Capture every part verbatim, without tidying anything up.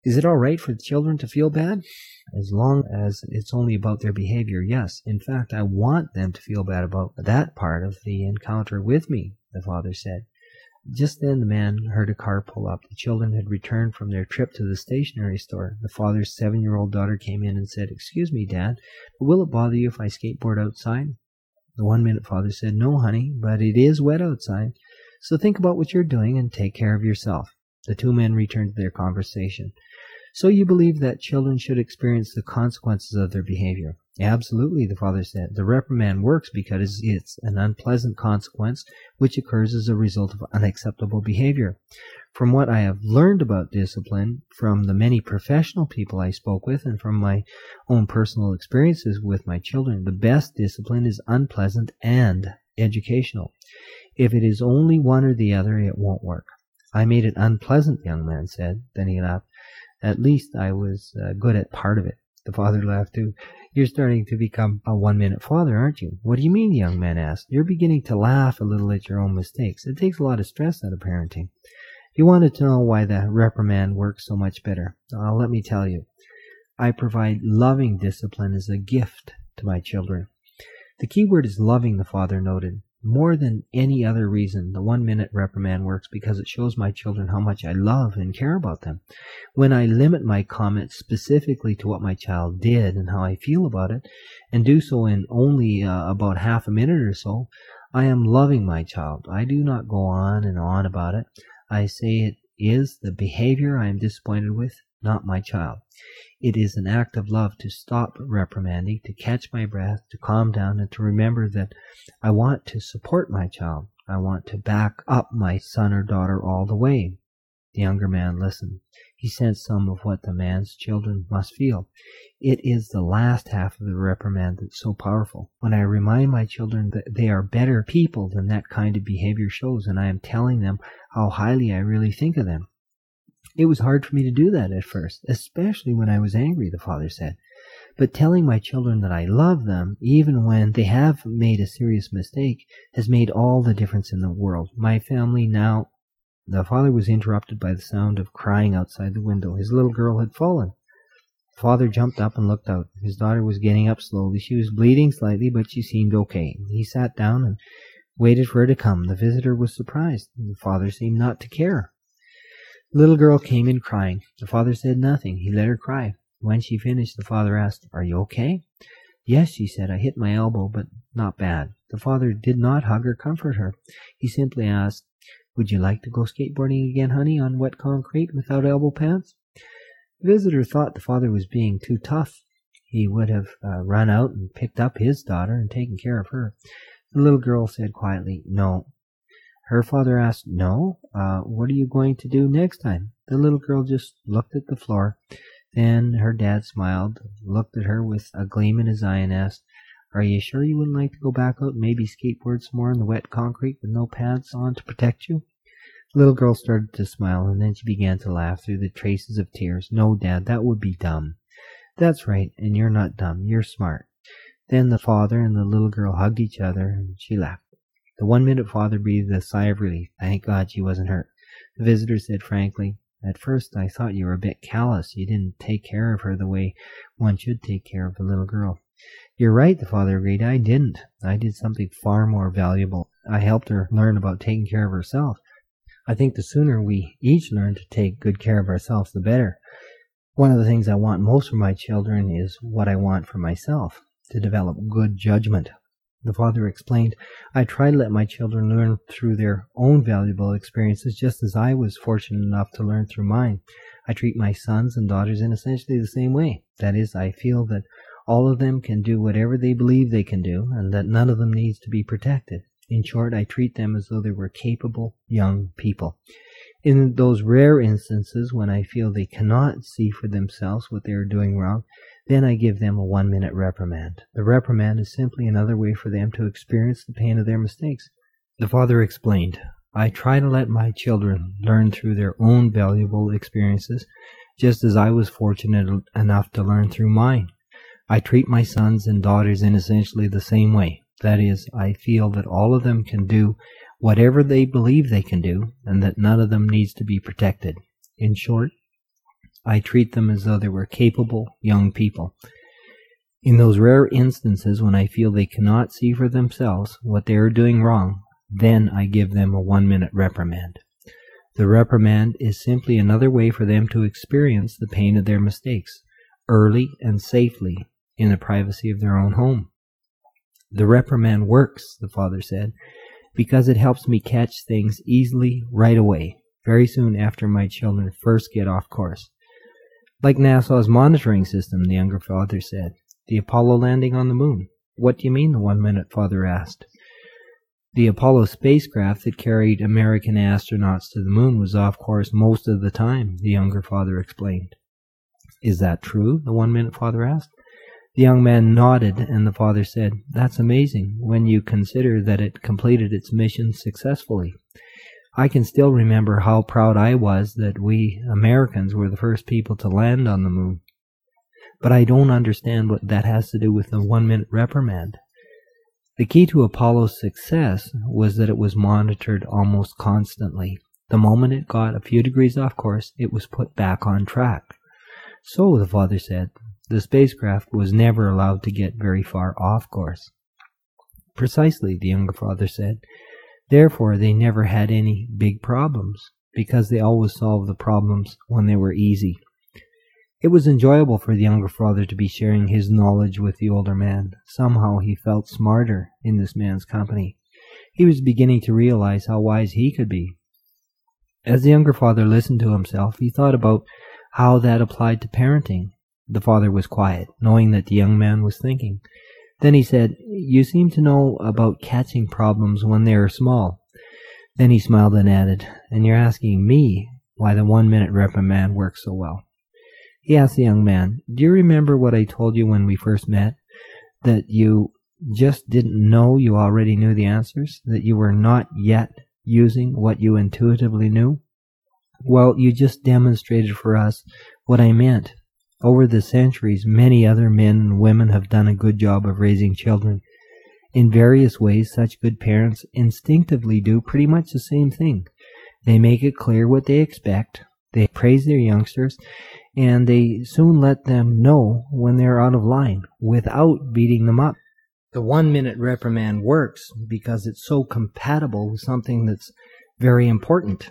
Is it all right for the children to feel bad? As long as it's only about their behavior, yes. In fact, I want them to feel bad about that part of the encounter with me, the father said. Just then the man heard a car pull up. The children had returned from their trip to the stationery store. The father's seven-year-old daughter came in and said, "Excuse me, Dad, but will it bother you if I skateboard outside?" The one-minute father said, "No, honey, but it is wet outside, so think about what you're doing and take care of yourself." The two men returned to their conversation. "So you believe that children should experience the consequences of their behavior?" "Absolutely," the father said. "The reprimand works because it's an unpleasant consequence which occurs as a result of unacceptable behavior. From what I have learned about discipline, from the many professional people I spoke with, and from my own personal experiences with my children, the best discipline is unpleasant and educational. If it is only one or the other, it won't work." "I made it unpleasant," the young man said. Then he laughed. "At least I was uh, good at part of it." The father laughed too. "You're starting to become a one-minute father, aren't you?" "What do you mean?" the young man asked. "You're beginning to laugh a little at your own mistakes. It takes a lot of stress out of parenting." "You wanted to know why the reprimand works so much better. Uh, let me tell you. I provide loving discipline as a gift to my children." The key word is loving, the father noted. "More than any other reason, the one-minute reprimand works because it shows my children how much I love and care about them. When I limit my comments specifically to what my child did and how I feel about it, and do so in only uh, about half a minute or so, I am loving my child. I do not go on and on about it. I say it is the behavior I am disappointed with, not my child. It is an act of love to stop reprimanding, to catch my breath, to calm down, and to remember that I want to support my child. I want to back up my son or daughter all the way." The younger man listened. He sensed some of what the man's children must feel. It is the last half of the reprimand that's so powerful. When I remind my children that they are better people than that kind of behavior shows, and I am telling them how highly I really think of them. "It was hard for me to do that at first, especially when I was angry," the father said. "But telling my children that I love them, even when they have made a serious mistake, has made all the difference in the world. My family now—" The father was interrupted by the sound of crying outside the window. His little girl had fallen. The father jumped up and looked out. His daughter was getting up slowly. She was bleeding slightly, but she seemed okay. He sat down and waited for her to come. The visitor was surprised. The father seemed not to care. The little girl came in crying. The father said nothing. He let her cry. When she finished, the father asked, "Are you okay?" "Yes," she said. "I hit my elbow, but not bad." The father did not hug or comfort her. He simply asked, "Would you like to go skateboarding again, honey, on wet concrete without elbow pads?" The visitor thought the father was being too tough. He would have uh, run out and picked up his daughter and taken care of her. The little girl said quietly, "No." Her father asked, "No? Uh, what are you going to do next time?" The little girl just looked at the floor. Then her dad smiled, looked at her with a gleam in his eye, and asked, "Are you sure you wouldn't like to go back out and maybe skateboard some more in the wet concrete with no pads on to protect you?" The little girl started to smile, and then she began to laugh through the traces of tears. "No, Dad, that would be dumb." "That's right, and you're not dumb. You're smart." Then the father and the little girl hugged each other, and she laughed. The one-minute father breathed a sigh of relief. Thank God she wasn't hurt. The visitor said frankly, "At first I thought you were a bit callous. You didn't take care of her the way one should take care of a little girl." "You're right," the father agreed. "I didn't. I did something far more valuable. I helped her learn about taking care of herself. I think the sooner we each learn to take good care of ourselves, the better. One of the things I want most for my children is what I want for myself, to develop good judgment." The father explained, "I try to let my children learn through their own valuable experiences, just as I was fortunate enough to learn through mine. I treat my sons and daughters in essentially the same way. That is, I feel that all of them can do whatever they believe they can do, and that none of them needs to be protected. In short, I treat them as though they were capable young people. In those rare instances when I feel they cannot see for themselves what they are doing wrong, then I give them a one-minute reprimand. The reprimand is simply another way for them to experience the pain of their mistakes." The father explained, "I try to let my children learn through their own valuable experiences, just as I was fortunate enough to learn through mine. I treat my sons and daughters in essentially the same way. That is, I feel that all of them can do whatever they believe they can do, and that none of them needs to be protected. In short, I treat them as though they were capable young people. In those rare instances when I feel they cannot see for themselves what they are doing wrong, then I give them a one-minute reprimand. The reprimand is simply another way for them to experience the pain of their mistakes, early and safely, in the privacy of their own home. The reprimand works, the father said, because it helps me catch things easily right away, very soon after my children first get off course. Like NASA's monitoring system, the younger father said. The Apollo landing on the moon. What do you mean, the one-minute father asked. The Apollo spacecraft that carried American astronauts to the moon was off course most of the time, the younger father explained. Is that true? The one-minute father asked. The young man nodded, and the father said, That's amazing, when you consider that it completed its mission successfully. I can still remember how proud I was that we Americans were the first people to land on the moon. But I don't understand what that has to do with the one-minute reprimand. The key to Apollo's success was that it was monitored almost constantly. The moment it got a few degrees off course, it was put back on track. So, the father said, the spacecraft was never allowed to get very far off course. Precisely, the younger father said. Therefore, they never had any big problems, because they always solved the problems when they were easy. It was enjoyable for the younger father to be sharing his knowledge with the older man. Somehow he felt smarter in this man's company. He was beginning to realize how wise he could be. As the younger father listened to himself, he thought about how that applied to parenting. The father was quiet, knowing that the young man was thinking. Then he said, You seem to know about catching problems when they are small. Then he smiled and added, And you're asking me why the one-minute reprimand works so well. He asked the young man, Do you remember what I told you when we first met? That you just didn't know you already knew the answers? That you were not yet using what you intuitively knew? Well, you just demonstrated for us what I meant. Over the centuries, many other men and women have done a good job of raising children. In various ways, such good parents instinctively do pretty much the same thing. They make it clear what they expect, they praise their youngsters, and they soon let them know when they're out of line, without beating them up. The one-minute reprimand works because it's so compatible with something that's very important.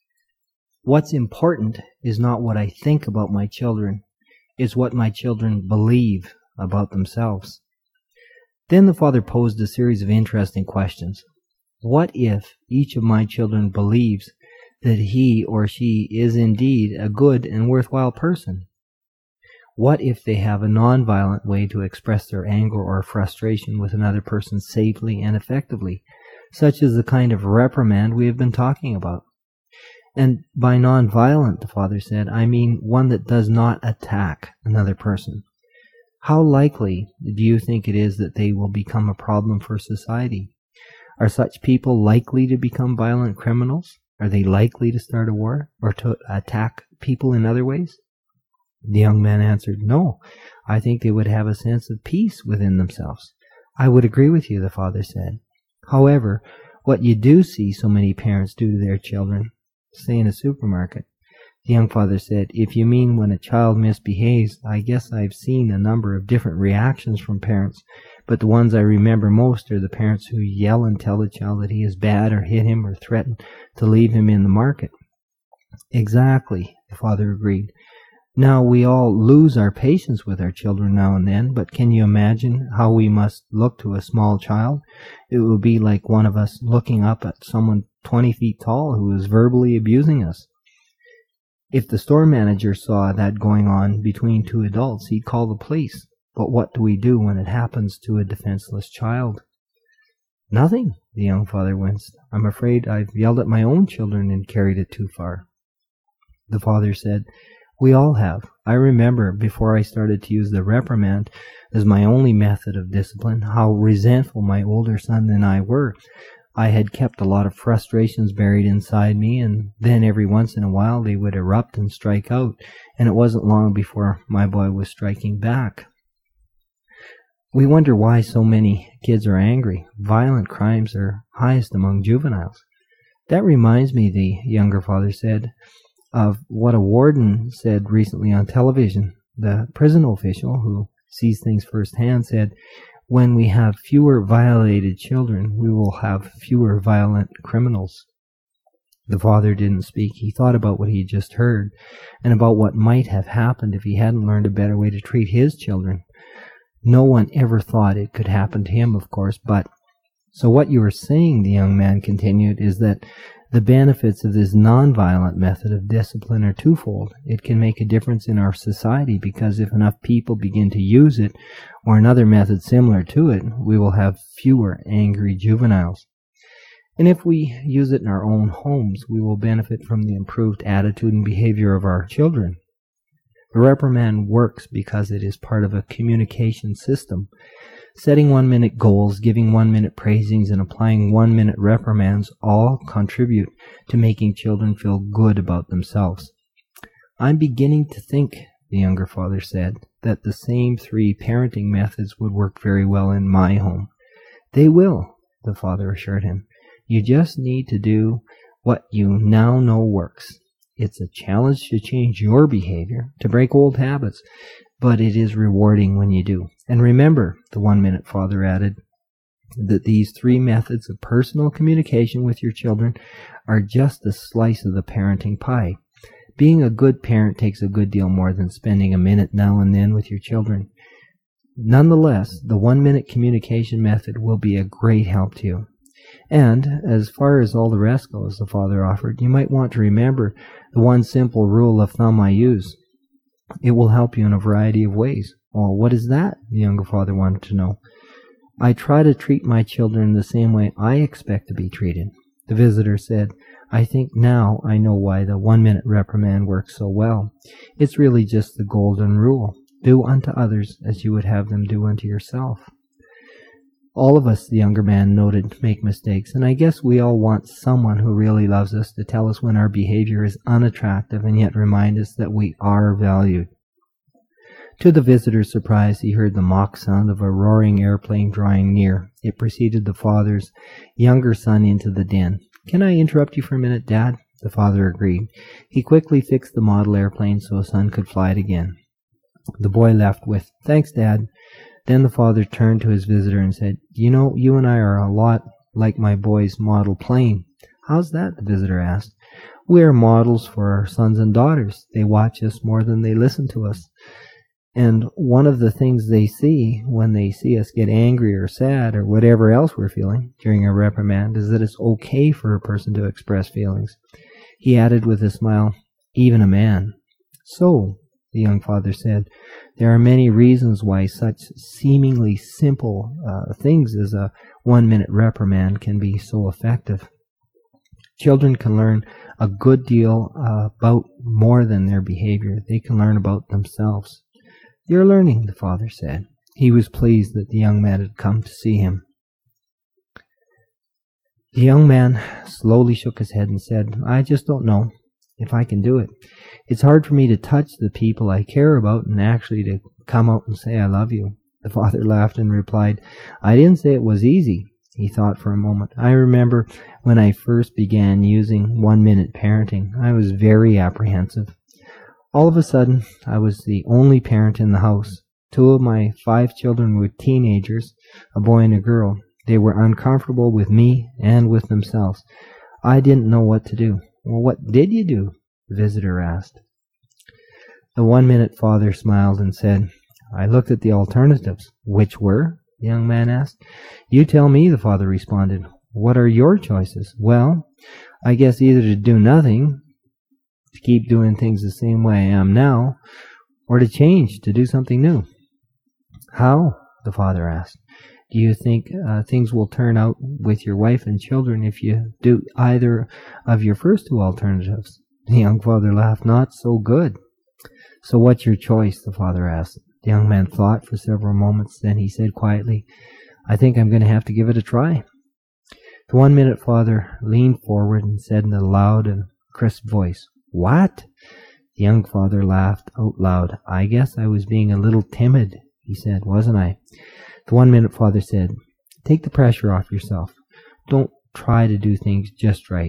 What's important is not what I think about my children, it's what my children believe about themselves. Then the father posed a series of interesting questions. What if each of my children believes that he or she is indeed a good and worthwhile person? What if they have a non-violent way to express their anger or frustration with another person safely and effectively, such as the kind of reprimand we have been talking about? And by non-violent, the father said, I mean one that does not attack another person. How likely do you think it is that they will become a problem for society? Are such people likely to become violent criminals? Are they likely to start a war or to attack people in other ways? The young man answered, No, I think they would have a sense of peace within themselves. I would agree with you, the father said. However, what you do see so many parents do to their children, say in a supermarket, the young father said, If you mean when a child misbehaves, I guess I've seen a number of different reactions from parents, but the ones I remember most are the parents who yell and tell the child that he is bad or hit him or threaten to leave him in the market. Exactly, the father agreed. Now, we all lose our patience with our children now and then, but can you imagine how we must look to a small child? It would be like one of us looking up at someone twenty feet tall who is verbally abusing us. If the store manager saw that going on between two adults, he'd call the police. But what do we do when it happens to a defenseless child? Nothing, the young father winced. I'm afraid I've yelled at my own children and carried it too far. The father said, We all have. I remember, before I started to use the reprimand as my only method of discipline, how resentful my older son and I were. I had kept a lot of frustrations buried inside me, and then every once in a while they would erupt and strike out, and it wasn't long before my boy was striking back. We wonder why so many kids are angry. Violent crimes are highest among juveniles. That reminds me, the younger father said, of what a warden said recently on television. The prison official who sees things firsthand said, when we have fewer violated children, we will have fewer violent criminals. The father didn't speak. He thought about what he had just heard and about what might have happened if he hadn't learned a better way to treat his children. No one ever thought it could happen to him, of course, but... So what you are saying, the young man continued, is that the benefits of this nonviolent method of discipline are twofold. It can make a difference in our society because if enough people begin to use it, or another method similar to it, we will have fewer angry juveniles. And if we use it in our own homes, we will benefit from the improved attitude and behavior of our children. The reprimand works because it is part of a communication system. Setting one-minute goals, giving one-minute praisings, and applying one-minute reprimands all contribute to making children feel good about themselves. I'm beginning to think, the younger father said, that the same three parenting methods would work very well in my home. They will, the father assured him. You just need to do what you now know works. It's a challenge to change your behavior, to break old habits, but it is rewarding when you do. And remember, the one-minute father added, that these three methods of personal communication with your children are just a slice of the parenting pie. Being a good parent takes a good deal more than spending a minute now and then with your children. Nonetheless, the one-minute communication method will be a great help to you. And, as far as all the rest goes, the father offered, you might want to remember the one simple rule of thumb I use. It will help you in a variety of ways. Well, what is that? The younger father wanted to know. I try to treat my children the same way I expect to be treated. The visitor said, I think now I know why the one-minute reprimand works so well. It's really just the golden rule. Do unto others as you would have them do unto yourself. All of us, the younger man noted, make mistakes, and I guess we all want someone who really loves us to tell us when our behavior is unattractive and yet remind us that we are valued. To the visitor's surprise, he heard the mock sound of a roaring airplane drawing near. It preceded the father's younger son into the den. Can I interrupt you for a minute, Dad? The father agreed. He quickly fixed the model airplane so his son could fly it again. The boy left with, Thanks, Dad. Then the father turned to his visitor and said, You know, you and I are a lot like my boy's model plane. How's that? The visitor asked. We are models for our sons and daughters. They watch us more than they listen to us. And one of the things they see when they see us get angry or sad or whatever else we're feeling during a reprimand is that it's okay for a person to express feelings. He added with a smile, even a man. So, the young father said, there are many reasons why such seemingly simple uh, things as a one-minute reprimand can be so effective. Children can learn a good deal uh, about more than their behavior. They can learn about themselves. You're learning, the father said. He was pleased that the young man had come to see him. The young man slowly shook his head and said, I just don't know if I can do it. It's hard for me to touch the people I care about and actually to come out and say I love you. The father laughed and replied, I didn't say it was easy. He thought for a moment. I remember when I first began using one-minute parenting, I was very apprehensive. All of a sudden, I was the only parent in the house. Two of my five children were teenagers, a boy and a girl. They were uncomfortable with me and with themselves. I didn't know what to do. Well, what did you do? The visitor asked. The one-minute father smiled and said, I looked at the alternatives. Which were? The young man asked. You tell me, the father responded. What are your choices? Well, I guess either to do nothing, to keep doing things the same way I am now, or to change, to do something new. How? The father asked. Do you think uh, things will turn out with your wife and children if you do either of your first two alternatives? The young father laughed. Not so good. So what's your choice? The father asked. The young man thought for several moments. Then he said quietly, I think I'm going to have to give it a try. The one-minute father leaned forward and said in a loud and crisp voice, What? The young father laughed out loud. I guess I was being a little timid, he said, wasn't I? The one-minute father said, Take the pressure off yourself. Don't try to do things just right.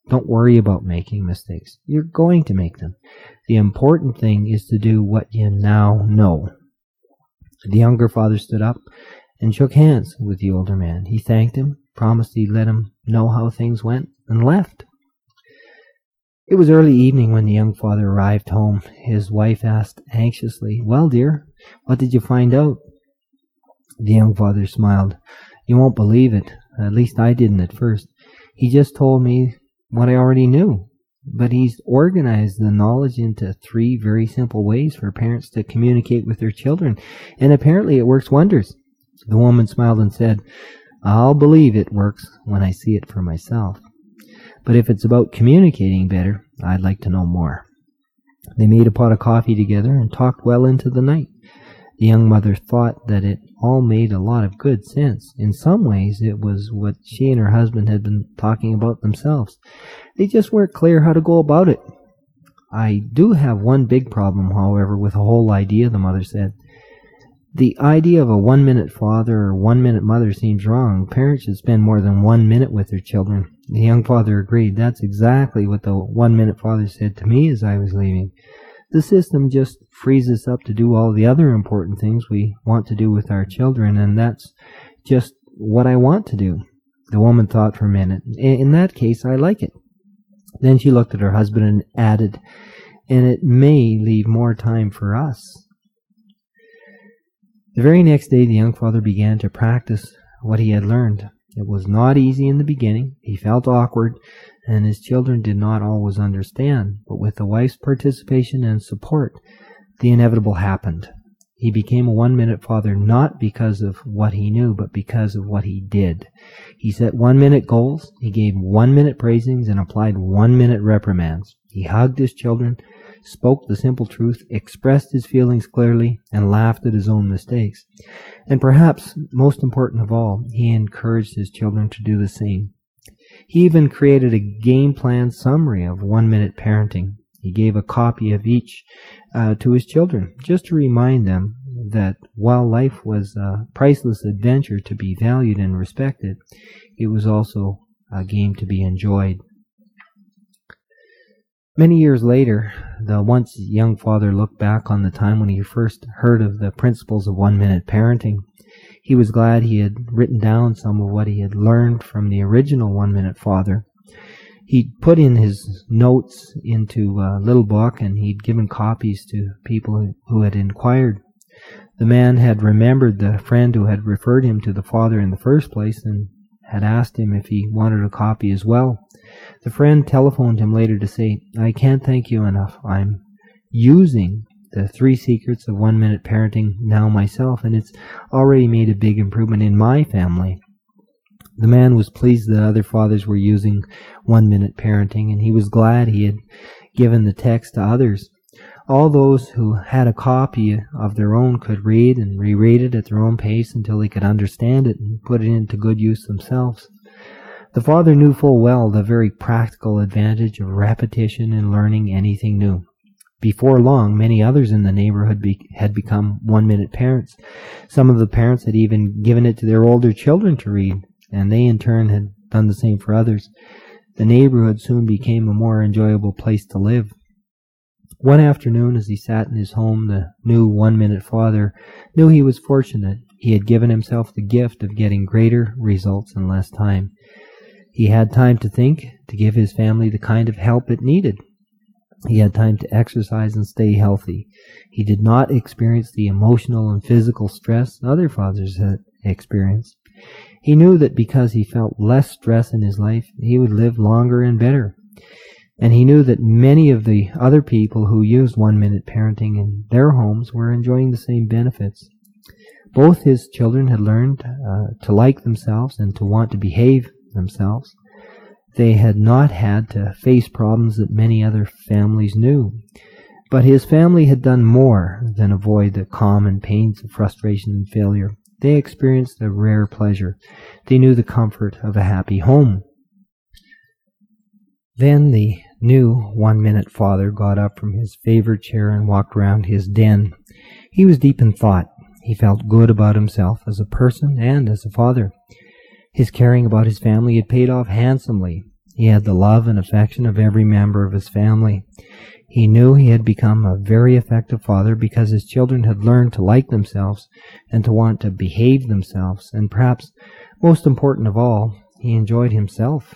Don't worry about making mistakes. You're going to make them. The important thing is to do what you now know. The younger father stood up and shook hands with the older man. He thanked him, promised he'd let him know how things went, and left. It was early evening when the young father arrived home. His wife asked anxiously, "Well, dear, what did you find out?" The young father smiled. "You won't believe it. At least I didn't at first. He just told me what I already knew. But he's organized the knowledge into three very simple ways for parents to communicate with their children, and apparently it works wonders." The woman smiled and said, "I'll believe it works when I see it for myself. But if it's about communicating better, I'd like to know more." They made a pot of coffee together and talked well into the night. The young mother thought that it all made a lot of good sense. In some ways, it was what she and her husband had been talking about themselves. They just weren't clear how to go about it. "I do have one big problem, however, with the whole idea," the mother said. "The idea of a one-minute father or one-minute mother seems wrong. Parents should spend more than one minute with their children." The young father agreed. "That's exactly what the one-minute father said to me as I was leaving. The system just frees us up to do all the other important things we want to do with our children, and that's just what I want to do." The woman thought for a minute. "In that case, I like it." Then she looked at her husband and added, "And it may leave more time for us." The very next day, the young father began to practice what he had learned. It was not easy in the beginning. He felt awkward, and his children did not always understand. But with the wife's participation and support, the inevitable happened. He became a one-minute father not because of what he knew, but because of what he did. He set one-minute goals, he gave one-minute praisings, and applied one-minute reprimands. He hugged his children, spoke the simple truth, expressed his feelings clearly, and laughed at his own mistakes. And perhaps most important of all, he encouraged his children to do the same. He even created a game plan summary of one-minute parenting. He gave a copy of each uh, to his children, just to remind them that while life was a priceless adventure to be valued and respected, it was also a game to be enjoyed. Many years later, the once young father looked back on the time when he first heard of the principles of one-minute parenting. He was glad he had written down some of what he had learned from the original one-minute father. He'd put in his notes into a little book, and he'd given copies to people who had inquired. The man had remembered the friend who had referred him to the father in the first place and had asked him if he wanted a copy as well. The friend telephoned him later to say, "I can't thank you enough. I'm using the three secrets of one-minute parenting now myself, and it's already made a big improvement in my family." The man was pleased that other fathers were using one-minute parenting, and he was glad he had given the text to others. All those who had a copy of their own could read and reread it at their own pace until they could understand it and put it into good use themselves. The father knew full well the very practical advantage of repetition in learning anything new. Before long, many others in the neighborhood be- had become one-minute parents. Some of the parents had even given it to their older children to read, and they in turn had done the same for others. The neighborhood soon became a more enjoyable place to live. One afternoon, as he sat in his home, the new one-minute father knew he was fortunate. He had given himself the gift of getting greater results in less time. He had time to think, to give his family the kind of help it needed. He had time to exercise and stay healthy. He did not experience the emotional and physical stress other fathers had experienced. He knew that because he felt less stress in his life, he would live longer and better. And he knew that many of the other people who used one-minute parenting in their homes were enjoying the same benefits. Both his children had learned uh, to like themselves and to want to behave themselves. They had not had to face problems that many other families knew. But his family had done more than avoid the common pains of frustration and failure. They experienced a rare pleasure. They knew the comfort of a happy home. Then the new one-minute father got up from his favorite chair and walked around his den. He was deep in thought. He felt good about himself as a person and as a father. His caring about his family had paid off handsomely. He had the love and affection of every member of his family. He knew he had become a very effective father because his children had learned to like themselves and to want to behave themselves, and perhaps most important of all, he enjoyed himself.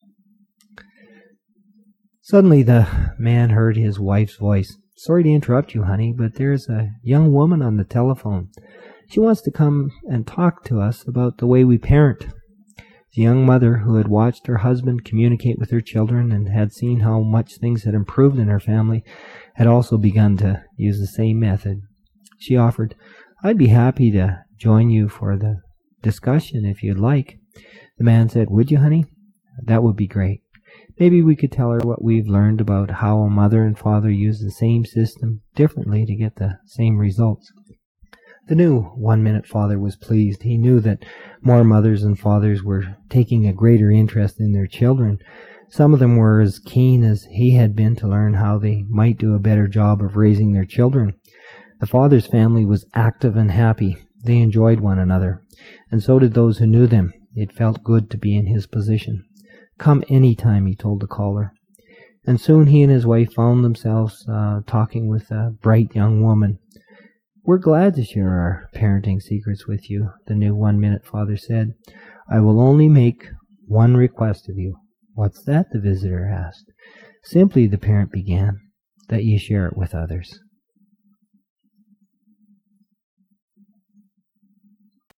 Suddenly the man heard his wife's voice. "Sorry to interrupt you, honey, but there's a young woman on the telephone. She wants to come and talk to us about the way we parent." The young mother, who had watched her husband communicate with her children and had seen how much things had improved in her family, had also begun to use the same method. She offered, "I'd be happy to join you for the discussion if you'd like." The man said, "Would you, honey? That would be great. Maybe we could tell her what we've learned about how a mother and father use the same system differently to get the same results." The new one-minute father was pleased. He knew that more mothers and fathers were taking a greater interest in their children. Some of them were as keen as he had been to learn how they might do a better job of raising their children. The father's family was active and happy. They enjoyed one another, and so did those who knew them. It felt good to be in his position. "Come any time," he told the caller. And soon he and his wife found themselves uh, talking with a bright young woman. "We're glad to share our parenting secrets with you," the new one-minute father said. "I will only make one request of you." "What's that?" the visitor asked. "Simply," the parent began, "that you share it with others."